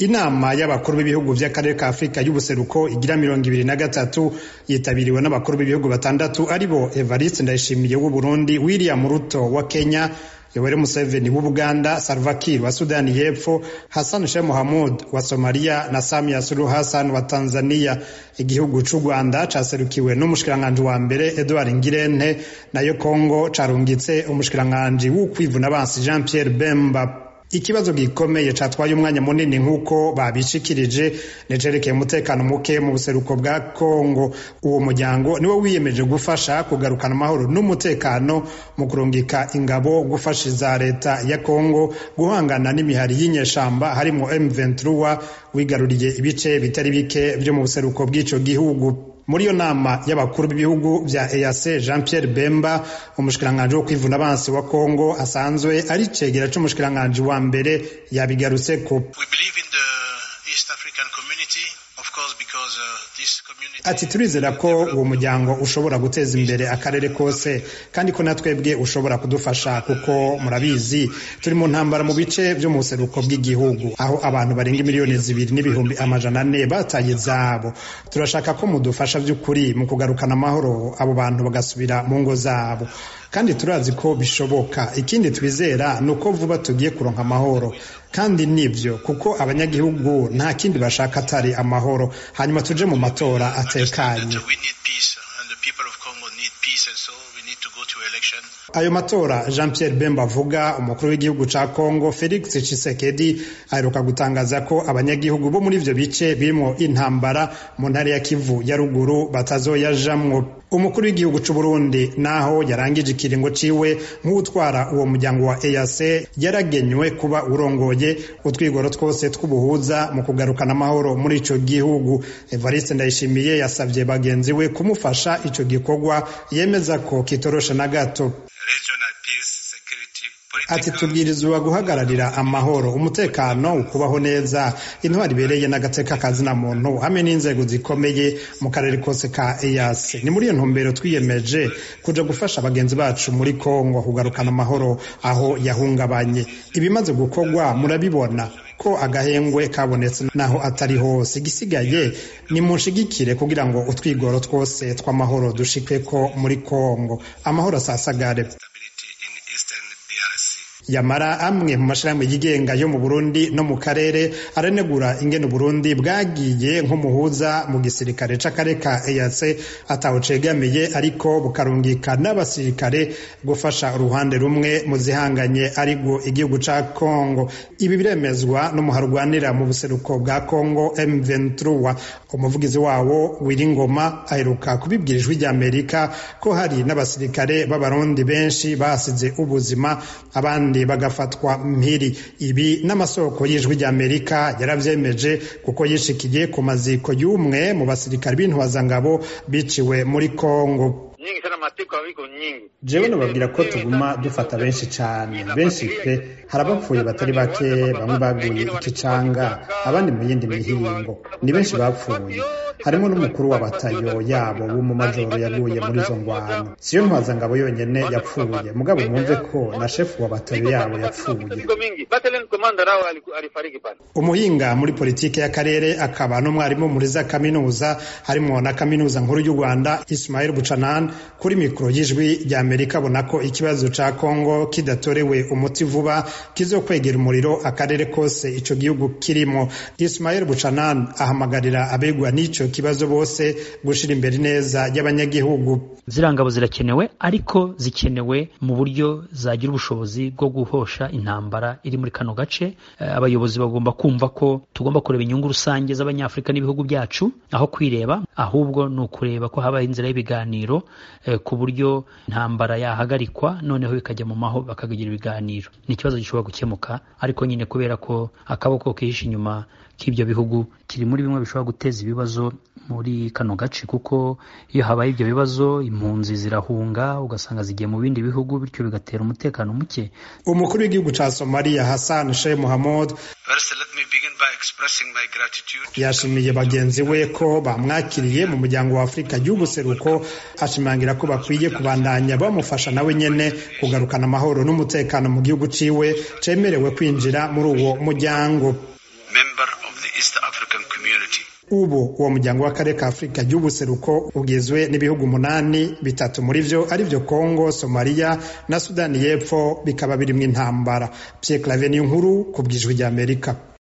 Inama y'abakuru b'ibihugu vy'akarere ka Afrika y'ubuseruko igira 23 yitabiriwe n'abakuru b'ibihugu batandatu aribo Evariste Ndayishimiye w'u Burundi, William Ruto wa Kenya, Yoweri Museveni w'u Buganda, Salva Kiir wa Sudani y'Epfo, Hassan Sheikh Mohamud wa Somalia na Samia Suluhu Hassan wa Tanzania. Igihugu c'u Rwanda caserukiwe n'umushikiranganje wa mbere Edouard Ngirente, nayo Kongo carungitse umushikiranganje w'ukwivuna abansi Jean Pierre Bemba. Ikibazo gikomeye catwaye umwanya munini nk'uko babishikirije nejerekeye umutekano muke mu buseruko bwa Kongo. Uwo muryango niwo wiyemeje gufasha kugarukana amahoro n'umutekano mu kurungika ingabo gufasha za leta ya Kongo guhangana n'imihari y'inyeshamba harimo M23 wigaruriye ibice bitari bike byo mu buseruko bw'ico gihugu. Muri yo nama y'abakuru b'ibihugu vya EAC, Jean Pierre Bemba, umushikiranganje wo kwivuna abansi wa Kongo asanzwe ari cegera c'umushikiranganje wa mbere, yabigarutseko. Ati turizera ko uwo muryango ushobora guteza imbere akarere kose kandi ko natwebwe ushobora kudufasha, kuko murabizi turi mu ntambara mu bice byo mu buseruko bw'igihugu aho abantu barenga 2,400,000 bataye zabo. Turashaka ko mudufasha by'ukuri mu kugarukana amahoro, abo bantu bagasubira mu ngo zabo, kandi turazi ko bishoboka. Ikindi twizera nuko vuba tugiye kuronka amahoro, kandi nivyo kuko abanyagihugu nta kindi bashaka atari amahoro, hanyuma tuje mu matora atekanye. Ayo matora Jean Pierre Bemba avuga, umukuru w'igihugu ca Kongo Felix Tshisekedi aheruka gutangaza ko abanyagihugu bo muri ivyo bice birimo intambara mu ntara ya Kivu ya ruguru batazoyajamwo. Umukuru w'igihugu c'u Burundi naho yarangije ikiringo ciwe nk'utwara uwo muryango wa EAC yaragenywe kuba urongoye utwigoro twose tw'ubuhuza mu kugarukana amahoro muri ico gihugu. Evariste Ndayishimiye yasavye bagenzi we kumufasha ico gikorwa, yemeza ko kitorosha na gato. Ati tubwirizwa guhagararira amahoro, umutekano, ukubaho neza, intwari ibereye n'agateka kazina muntu hamwe n'inzego zikomeye mu karere kose ka EAC. Ni muri iyo ntumbero twiyemeje kuja gufasha abagenzi bacu muri Kongo kugarukana amahoro aho yahungabanye. Ibimaze gukorwa murabibona ko agahengwe kabonetse naho atari hose. Igisigaye ni munshigikire kugira ngo utwigoro twose tw'amahoro dushikeko muri Kongo, amahoro asasagare. Yamara amwe mu mashirahamwe yigenga yo mu Burundi no mu karere aranegura ingene Burundi bwagiye nk'umuhuza mu gisirikare c'akarere ka EAC atawucegamiye, ariko bukarungika n'abasirikare gufasha uruhande rumwe mu zihanganye ariko igihugu ca Kongo. Ibi biremezwa n'umuharwanira mu buseruko bwa Kongo M23. Umuvugizi wawo Wiringoma aheruka kubibwira Ijwi ry'Amerika ko hari n'abasirikare b'abarundi benshi basize ubuzima, abandi bagafatwa mpiri. Ibi n'amasoko y'Ijwi ry'Amerika yaravyemeje kuko yishikiye ku maziko y'umwe mu basirikare b'intwazangabo biciwe muri Kongo. Jewe nababwira ko tuguma dufata benshi cane, benshi pe, harabapfuye batari bake, bamwe baguye ikicanga, abandi mu yindi mihingo. Ni benshi bapfuye, harimo n'umukuru wa batayo yabo w'umumajoro yaguye muri izo ngwano. Siyo ntwazangabo yonyene yapfuye, mugabo mwumve ko na shefu wa batayo yabo yapfuye. Umuhinga muri politike y'akarere akaba n'umwarimu muri za kaminuza harimo na kaminuza nkuru y'u Rwanda Ismail Buchanan kuri mikro y'Ijwi ry'Amerika abona ko ikibazo ca Kongo kidatorewe umuti vuba kizokwegera umuriro akarere kose ico gihugu kirimo. Ismail Buchanan ahamagarira abegwa n'ico kibazo bose gushira imbere neza y'abanyagihugu. Zirangabo zirakenewe, ariko zikenewe mu buryo zagira ubushobozi bwo guhosha intambara iri muri kano gace. Abayobozi bagomba kumva ko tugomba kureba inyungu rusange z'abanyafrika n'ibihugu byacu aho kwireba, ahubwo ni ukureba ko habaho inzira y'ibiganiro ku buryo intambara yahagarikwa noneho bikajya mu mahoro bakagira ibiganiro. Ni ikibazo gishobora gukemuka, ariko nyine kubera ko akaboko kihishe inyuma k'ibyo bihugu kiri muri bimwe bishobora guteza ibibazo muri kano gace, kuko iyo habaye ibyo bibazo impunzi zirahunga ugasanga zigiye mu bindi bihugu, bityo bigatera umutekano muke. Umukuru w'igihugu ca Somalia Hassan Sheikh Mohamud yashimiye bagenzi we ko bamwakiriye mu muryango wa Afrika y'ubuseruko, ashimangira ko bakwiye kubandanya bamufasha nawe nyene kugarukana amahoro n'umutekano mu gihugu ciwe cemerewe kwinjira muri uwo muryango. ubu uwo muryango w'akarere ka Afurika y'ubuseruko ugizwe n'ibihugu 8, 3 muri vyo ari vyo Kongo, Somalia na Sudani y'Epfo bikaba birimwo intambara. Pierre Claver Niyonkuru ku bw'Ijwi ry'Amerika.